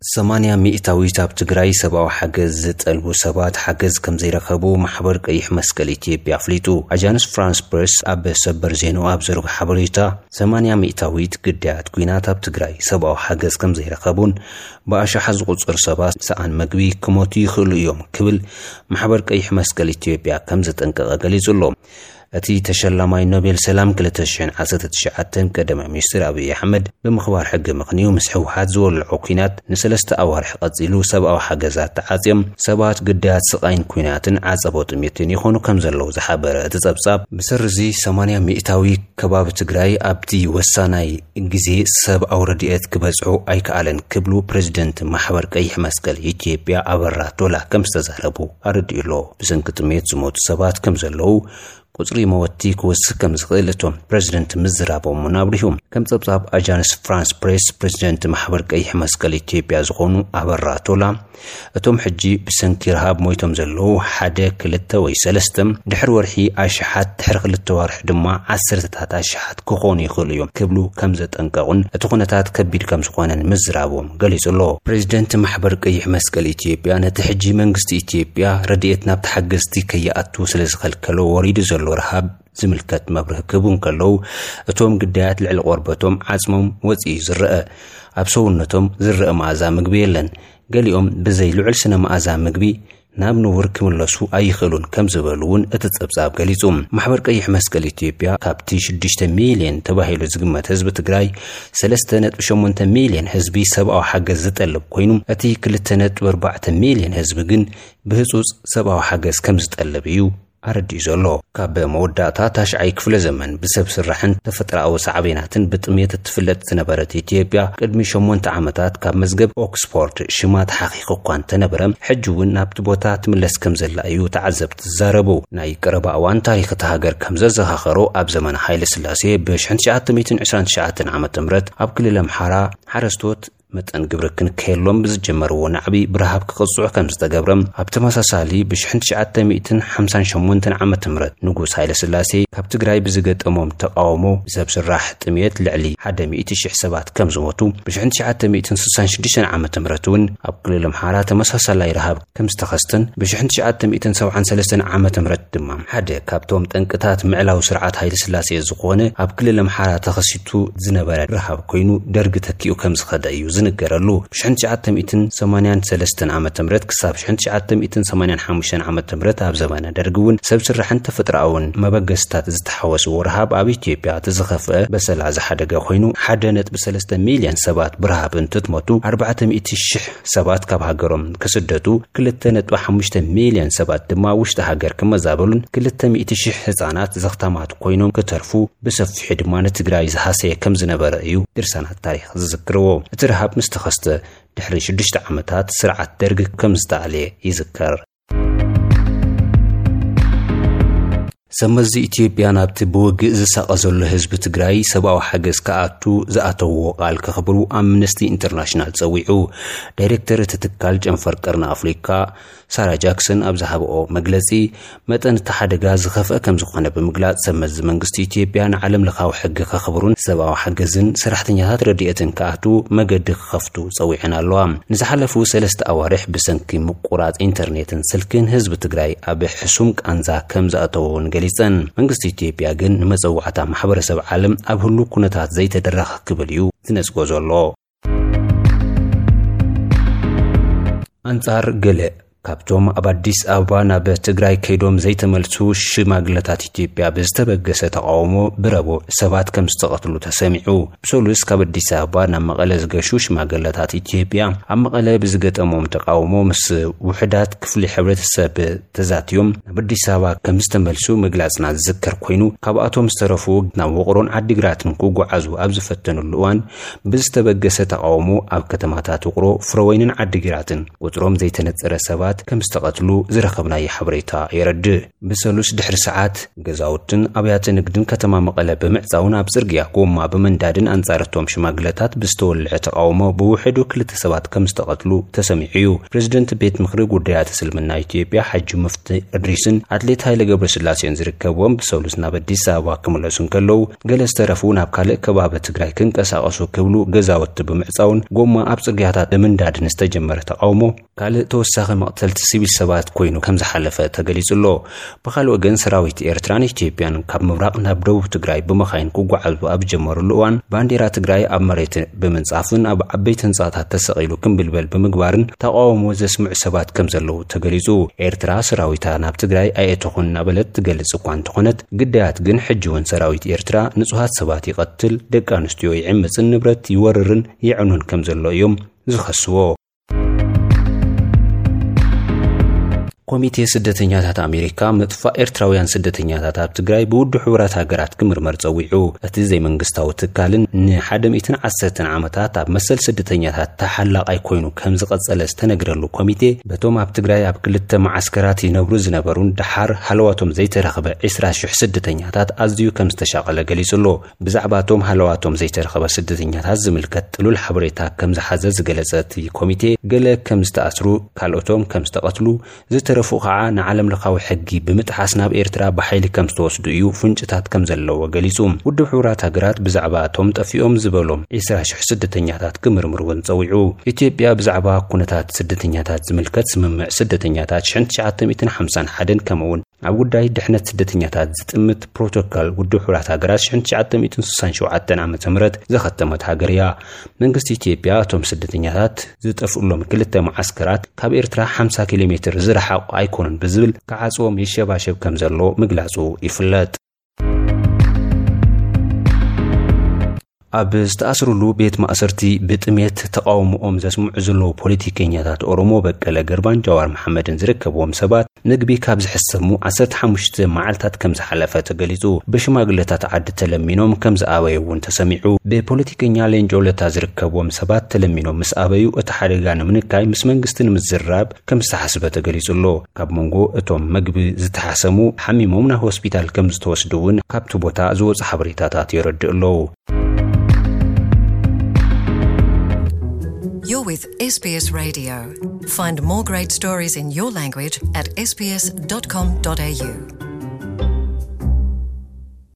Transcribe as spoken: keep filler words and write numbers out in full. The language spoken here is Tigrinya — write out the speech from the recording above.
ثمانية مئتاويت ኣብ ትግራይ ሰብኣዊ ሓገዝ ዝጠልቡ ሰባት ሓገዝ ከም ዘይረኸቡ ማሕበር ቀይሕ መስቀል ኢትዮጵያ ኣፍሊጡ። አጃንስ ፍራንስ ፕሬስ ኣብ ሰበር ዜናው ኣብ ዘርጉ ሓበሬታ ثمانية مئتاويት ግዳያት ኩናት ኣብ ትግራይ ሰብኣዊ ሓገዝ ከም ዘይረኸቡን ብኣሽሓ ዝቁፅር ሰባት ሰኣን መግቢ ክሞቱ ይኽእሉ እዮም ክብል ማሕበር ቀይሕ መስቀል ኢትዮጵያ ከም ዘጠንቀቐ ገሊጹሎ። እቲ ተሸላማይ ኖቤል ሰላም ሁለት ሺህ ዓሰርተ ትሽዓተ ቀዳማይ ሚኒስትር አብይ አሕመድ ብምኽባር ሕጊ ምኽንያቱ ምስ ሕወሓት ዝወልዑ ኩናት ንሰለስተ ኣዋርሕ ቀፂሉ ሰብኣዊ ሓገዛት ተዓፅዮም ሰባት ግዳያት ስቃይን ኩናትን ዓፀቦ ጥሜትን ይኾኑ ከም ዘለዉ ዝሓበረ ተጸብጻብ ብስርዚ ثمانية مئታዊ ከባቢ ትግራይ ኣብቲ ወሳናይ ግዜ ሰብኣዊ ረድኤት ክበጽሑ ኣይከኣለን ክብሉ ፕሬዝደንት ማሕበር ቀይሕ መስቀል ኢትዮጵያ ኣበራ ቶላ ከም ዝተዛረቡ ኣረዲኡሎ። ብሰንኪ ጥሜት ዝሞቱ ሰባት ከም ዘለዉ ቁጽሪ መወቲ ክወስኽ ከም ዝኽእል እቶም ፕሬዝደንት ምዝራቦም ናብሪሁም ከም ጸብጻብ አጃንስ ፍራንስ ፕሬስ ፕሬዝደንት ማሕበር ቀይሕ መስቀል ኢትዮጵያ ዝኾኑ ኣበራ ቶላ እቶም ሕጂ ብሰንኪ ረሃብ ሞይቶም ዘለዉ ሓደ ክልተ ወይ ሰለስተ ድሕሪ ወርሒ ኣሽሓት ድሕሪ ክልተ ወርሒ ድማ ዓሰርተታት ኣሽሓት ክኾኑ ይኽእሉ እዮም ክብሉ ከም ዘጠንቀቑን እቲ ኩነታት ከቢድ ከም ዝኾነን ምዝራቦም ገሊጹሎ። ፕሬዝደንት ማሕበር ቀይሕ መስቀል ኢትዮጵያ ነቲ ሕጂ መንግስቲ ኢትዮጵያ ረድኤት ናብ ተሓገዝቲ ከይኣቱ ስለዝኸልከሎ ወሪዱ ዘሎ ረሃብ ዝምልከት መብርህ ክቡን ከለው እቶም ግዳያት ልዕሊ ቆርበቶም ዓጽሞም ወፂኡ ዝረአ ኣብ ሰውነቶም ዝረአ መዓዛ ምግቢ የለን ገሊኦም ብዘይ ልዑል ስነ መዓዛ ምግቢ ናብ ንውር ክምለሱ ኣይኽእሉን ከም ዝበሉውን እቲ ጸብጻብ ገሊጹ። ማሕበር ቀይሕ መስቀል ኢትዮጵያ ካብቲ ሽዱሽተ ሚልዮን ተባሂሉ ዝግመት ህዝቢ ትግራይ ሰለስተ ነጥቢ ሸሞንተ ሚልዮን ህዝቢ ሰብኣዊ ሓገዝ ዝጠልብ ኮይኑ እቲ ክልተ ነጥቢ ኣርባዕተ ሚልዮን ህዝቢ ግን ብህጹጽ ሰብኣዊ ሓገዝ ከም ዝጠልብ እዩ ኣረዲኡ ዘሎ። ካብ መወዳእታ ታሽዓይ ክፍለ ዘመን ብሰብ ስራሕን ተፈጥሮኣዊ ሳዕቤናትን ብጥሜት እትፍለጥ ዝነበረት ኢትዮጵያ ቅድሚ ሸሞንተ ዓመታት ካብ መዝገብ ኦክስፎርድ ሽማት ሓቂቕ እኳ እንተነበረ ሕጂ እውን ናብቲ ቦታ ትምለስ ከም ዘላ እዩ ተዓዘብቲ ዝዛረቡ። ናይ ቀረባ እዋን ታሪኽ እታ ሃገር ከም ዘዘኻኸሮ ኣብ ዘመነ ሃይለ ስላሴ ብ1929 ዓመተ ምህረት ኣብ ክልል ኣምሓራ ሓረስቶት መጠን ግብሪ ክንከየሎም ብዝጀመርዎ ናዕቢ ብረሃብ ክቕፅዑ ከም ዝተገብረም ኣብ ተመሳሳሊ ብ1958 ዓመተ ምህረት ንጉስ ሃይለ ስላሴ ካብ ትግራይ ብዝገጠሞም ተቃውሞ ሰብ ስራሕ ጥሜት ልዕሊ መቶ ሺህ ሰባት ከም ዝሞቱ ብ1966 ዓመተ ምህረት እውን ኣብ ክልል ኣምሓራ ተመሳሳላይ ረሃብ ከም ዝተኸስተን ብ1973 ዓመተ ምህረት ድማ ሓደ ካብቶም ጠንቅታት ምዕላው ስርዓት ሃይለ ስላሴ ዝኾነ ኣብ ክልል ኣምሓራ ተኸሲቱ ዝነበረ ረሃብ ኮይኑ ደርጊ ተኪኡ ከም ዝኸደ እዩ ንገረሉ። ብ1983 ዓመተ ምህረት ክሳብ ብ1985 ዓመተ ምህረት ኣብ ዘመነ ደርጊ እውን ሰብ ስራሕን ተፈጥሮኣውን መበገስታት ዝተሓወሰ ረሃብ ኣብ ኢትዮጵያ ተዘኸፈ በሰላ ዝሓደገ ኮይኑ ሓደ ነጥቢ ሰለስተ ሚልዮን ሰባት ብረሃብ እንትትሞቱ ኣርባዕተ ሚእቲ ሽሕ ሰባት ካብ ሃገሮም ክስደቱ ክልተ ነጥቢ ሓሙሽተ ሚልዮን ሰባት ድማ ውሽጢ ሃገር ክመዛበሉን ክልተ ሚእቲ ሽሕ ህፃናት ዘኽተማት ኮይኖም ክተርፉ ብሰፊሑ ድማ ንትግራይ ዝሃሰየ ከም ዝነበረ እዩ ድርሳናት ታሪኽ ዝዝክርዎ። እቲ ረሃብ مستخسته دحري شدشت عمتات سرعة درج كم زتعلي يذكر. سمزي ኢትዮጵያ ናብቲ ብውግእ ዝሳቀዘሉ ህዝቢ ትግራይ ሰብኣዊ ሓገዝ ከኣቱ ዝኣተዎ ቃል ከኽብሩ ኣምነስቲ ኢንተርናሽናል ፀዊዑ። ዳይሬክተር ትትካል ጨንፈር ቀርና ኣፍሪካ ሳራ ጃክሰን ኣብ ዝሃበኦ መግለጺ መጠን ተሓደጋ ዝኸፍአ ከም ዝኾነ ብምግላጽ ሰመዝ መንግስቲ ኢትዮጵያ ንዓለም ለኻዊ ሕጊ ከኽብሩን ሰብኣዊ ሓገዝን ሰራሕተኛታት ረድኤትን ከኣቱ መገዲ ክኸፍቱ ፀዊዕና ኣለዋ። ንዝሓለፉ ሰለስተ ኣዋርሕ ብሰንኪ ምቁራጽ ኢንተርኔትን ስልክን ህዝቢ ትግራይ ኣብ ሕሱም ቃንዛ ከም ዝኣተውን ገሊጸን። መንግስቲ ኢትዮጵያ ግን ንመፀዋዕታ ማሕበረሰብ ዓለም ኣብ ሁሉ ኩነታት ዘይተደረኸ ክብል እዩ ዝነጽጎ ዘሎ። አንጻር ገለ ካብቶም ኣብ አዲስ አበባ ናብ ትግራይ ከይዶም ዘይተመልሱ ሽማግለታት ኢትዮጵያ ብዝተበገሰ ተቃውሞ ብረቡዕ ሰባት ከም ዝተቐትሉ ተሰሚዑ። ብሰሉስ ካብ አዲስ አበባ ናብ መቐለ ዝገሹ ሽማግለታት ኢትዮጵያ ኣብ መቐለ ብዝገጠሞም ተቃውሞ ምስ ውሕዳት ክፍሊ ሕብረተሰብ ተዛትዮም ናብ አዲስ አበባ ከም ዝተመልሱ ምግላጽና ዝዝከር ኮይኑ ካብኣቶም ዝተረፉ ናብ ውቕሮን ዓዲግራትን ክጓዓዙ ኣብ ዝፈተኑሉ እዋን ብዝተበገሰ ተቃውሞ ኣብ ከተማታት ውቕሮ ፍረወይንን ዓዲግራትን ቁጥሮም ዘይተነጸረ ሰባት ሰባት ከም ዝተቀትሉ ዝረከብናይ ሓበሬታ ይረድእ ብሰሉስ ድሕሪ ሰዓት ገዛውትን ኣብያተ ንግድን ከተማ መቐለ ብምዕፃውን ኣብ ጽርግያ ጎማ በመንዳድን አንጻረቶም ሽማግለታት ብስተወልዐ ተቃውሞ ብውሕዱ ክልተ ሰባት ከም ዝተቀትሉ ተሰሚዑ ፕሬዝደንት ቤት ምክሪ ጉዳያት እስልምና ኢትዮጵያ ሐጂ ሙፍቲ እድሪስን አትሌት ኃይለ ገብረስላሴን ዝርከብዎም ብሰሉስ ናብ አዲስ አበባ ክምለሱን ከለው ገለ ዝተረፉ ናብ ካልእ ከባቢ ትግራይ ክንቀሳቀሱ ክብሉ ገዛውት ብምዕፃውን ጎማ ኣብ ጽርግያታት በመንዳድን ዝተጀመረ ተቃውሞ ካልእ ተወሳኺ መቅተልቲ ሲቪል ሰባት ኮይኑ ከም ዝሓለፈ ተገሊጹሎ በኻል ወገን ሰራዊት ኤርትራን ኢትዮጵያን ካብ ምብራቅ ናብ ደቡብ ትግራይ ብመኻይን ክጓዓዙ ኣብ ጀመሩሉ እዋን ባንዴራ ትግራይ ኣብ መሬት ብምንጻፍን ኣብ ዓበይቲ ህንጻታት ተሰቂሉ ክንብልበል ብምግባርን ተቃውሞ ዘስምዑ ሰባት ከም ዘለው ተገሊጹ ኤርትራ ሰራዊታ ናብ ትግራይ ኣየተኹን ናበለት ትገልጽ እኳ እንተኾነት ግዳያት ግን ሕጂውን ሰራዊት ኤርትራ ንጹሃት ሰባት ይቀትል ደቂ ኣንስትዮ ይዕምጽን ንብረት ይወርርን ይዕኑን ከም ዘሎ እዮም ዝኸስዎ ኮሚቴ ስደተኛታት አሜሪካ መጥፋ ኤርትራውያን ስደተኛታት ኣብ ትግራይ ብውድብ ሕብራት ሃገራት ክምርመር ጸዊዑ እቲ ዘይ መንግስታዊ ትካልን ን110 ዓመታት ኣብ መሰል ስደተኛታት ተሓላቃይ ኮይኑ ከም ዝቀጸለ ዝተነግረሉ ኮሚቴ በቶም ኣብ ትግራይ ኣብ ክልተ ማዓስከራት ይነብሩ ዝነበሩን ድሓር ሃለዋቶም ዘይተረኸበ عشرين ألف ስደተኛታት ኣዝዩ ከም ዝተሻቀለ ገሊጹሎ ብዛዕባቶም ሃለዋቶም ዘይተረኸበ ስደተኛታት ዝምልከት ጥሉል ሓበሬታ ከም ዝሓዘ ዝገለጸት ኮሚቴ ገለ ከም ዝተኣስሩ ካልኦቶም ከም ዝተቀትሉ ዝተረፉ ከዓ ንዓለም ለኻዊ ሕጊ ብምጥሓስ ናብ ኤርትራ በኃይሊ ከም ዝተወስዱ እዩ ፍንጭታት ከም ዘለዎ ገሊጹ ውድብ ሕብራት ሃገራት ብዛዕባ ቶም ጠፊኦም ዝበሎም عشرين ألف ስደተኛታት ክምርምሩን ጸዊዑ ኢትዮጵያ ብዛዕባ ኩነታት ስደተኛታት ዝምልከት ስምምዕ ስደተኛታት ألف وتسعمائة وخمسة وخمسين ከምውን ኣብ ጉዳይ ድሕነት ስደተኛታት ዝጥምት ፕሮቶኮል ውድብ ሕብራት ሃገራት ألف وتسعمائة وستة وستين ዓመተ ምህረት ዘኸተመት ሃገርያ መንግስቲ ኢትዮጵያ ቶም ስደተኛታት ዝጠፍኡሎም ክልተ ማዓስከራት ካብ ኤርትራ خمسة كيلو متر ዝረሓቁ ኣይኮኑን ብዝብል ከዓጽዎም ይሸባሸብ ከም ዘሎ ምግላጹ ይፍለጥ ኣብ ዝተኣስሩሉ ቤት ማእሰርቲ ብጥሜት ተቃውሞኦም ዘስምዑ ዘለዉ ፖለቲከኛታት ኦሮሞ በቀለ ገርባን ጃዋር መሐመድን ዝርከብዎም ሰባት ንግቢ ካብ ዝሕሰሙ عشرة وخمسة መዓልታት ከም ዝሓለፈ ተገሊጹ በሽማግለታት ዓዲ ተለሚኖም ከም ዝኣበዩውን ተሰሚዑ በፖለቲከኛ ሌንጆለታ ዝርከብዎም ሰባት ተለሚኖም ምስ ኣበዩ እቲ ሓደጋ ንምንካይ ምስ መንግስትን ምዝራብ ከም ዝተሓስበ ተገሊጹሎ ካብ መንጎ እቶም መግቢ ዝተሓሰሙ ሓሚሞም ናብ ሆስፒታል ከም ዝተወስዱውን ካብቲ ቦታ ዝወጽ ሓበሬታታት ይረድእሎ You're with S B S Radio. Find more great stories in your language at s b s dot com dot a u.